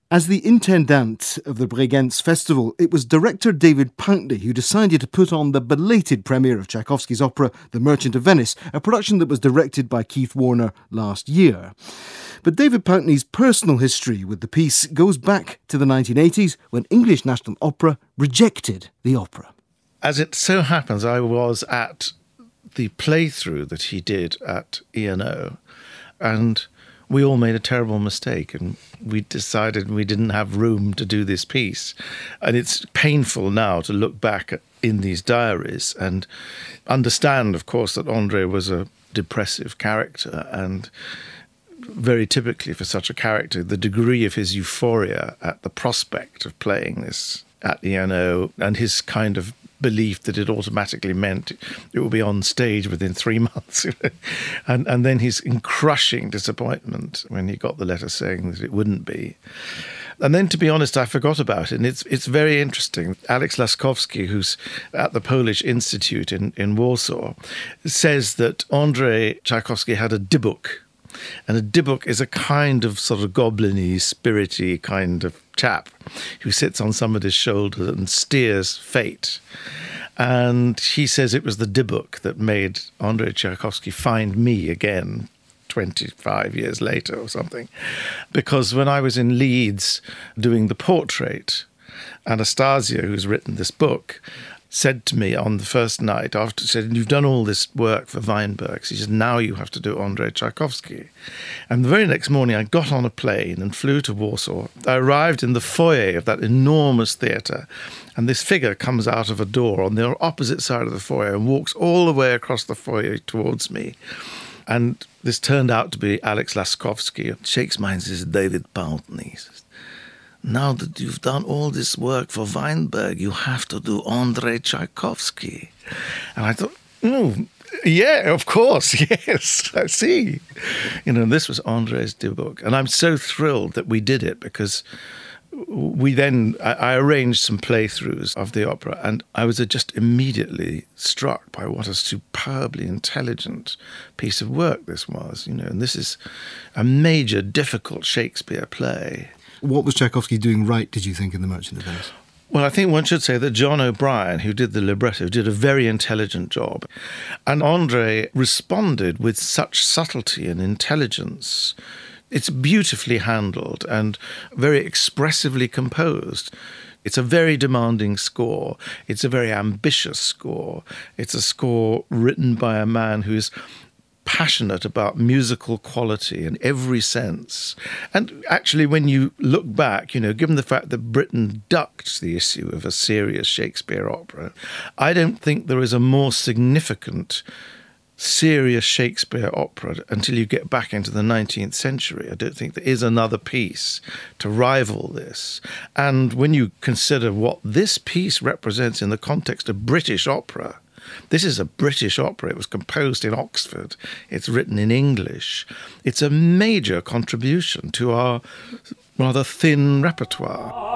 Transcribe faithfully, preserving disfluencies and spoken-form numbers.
As the intendant of the Bregenz Festival, it was director David Pountney who decided to put on the belated premiere of Tchaikovsky's opera The Merchant of Venice, a production that was directed by Keith Warner last year. But David Pountney's personal history with the piece goes back to the nineteen eighties, when English National Opera rejected the opera. As it so happens, I was at the playthrough that he did at E and O, and we all made a terrible mistake, and we decided we didn't have room to do this piece. And it's painful now to look back at, in these diaries and understand, of course, that André was a depressive character, and very typically for such a character, the degree of his euphoria at the prospect of playing this at E and O and his kind of belief that it automatically meant it would be on stage within three months. and and then his crushing disappointment when he got the letter saying that it wouldn't be. And then, to be honest, I forgot about it. And it's it's very interesting. Alex Laskowski, who's at the Polish Institute in, in Warsaw, says that André Tchaikovsky had a dybbuk. And a dybbuk is a kind of sort of goblin-y, spirity kind of chap who sits on somebody's shoulder and steers fate. And he says it was the dybbuk that made André Tchaikovsky find me again twenty-five years later or something. Because when I was in Leeds doing the portrait, Anastasia, who's written this book, said to me on the first night, after said, "You've done all this work for Weinberg." She said, "Now you have to do André Tchaikovsky." And the very next morning I got on a plane and flew to Warsaw. I arrived in the foyer of that enormous theatre, and this figure comes out of a door on the opposite side of the foyer and walks all the way across the foyer towards me. And this turned out to be Alex Laskowski. Shakes my hand and says, "David Pountney, now that you've done all this work for Weinberg, you have to do André Tchaikovsky." And I thought, oh, yeah, of course, yes, I see. You know, this was André's dybbuk. And I'm so thrilled that we did it, because we then, I, I arranged some playthroughs of the opera, and I was just immediately struck by what a superbly intelligent piece of work this was, you know, and this is a major, difficult Shakespeare play. What was Tchaikovsky doing right, did you think, in The Merchant of Venice? Well, I think one should say that John O'Brien, who did the libretto, did a very intelligent job. And André responded with such subtlety and intelligence. It's beautifully handled and very expressively composed. It's a very demanding score. It's a very ambitious score. It's a score written by a man who is passionate about musical quality in every sense. And actually, when you look back, you know, given the fact that Britain ducked the issue of a serious Shakespeare opera, I don't think there is a more significant serious Shakespeare opera until you get back into the nineteenth century. I don't think there is another piece to rival this. And when you consider what this piece represents in the context of British opera, this is a British opera. It was composed in Oxford. It's written in English. It's a major contribution to our rather thin repertoire.